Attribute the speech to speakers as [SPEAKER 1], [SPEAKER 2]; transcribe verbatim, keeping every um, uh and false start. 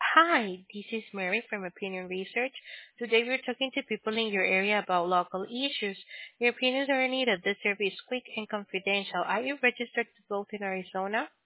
[SPEAKER 1] Hi, this is Mary from Opinion Research. Today we're talking to people in your area about local issues. Your opinions are needed. The survey is quick and confidential. Are you registered to vote in Arizona?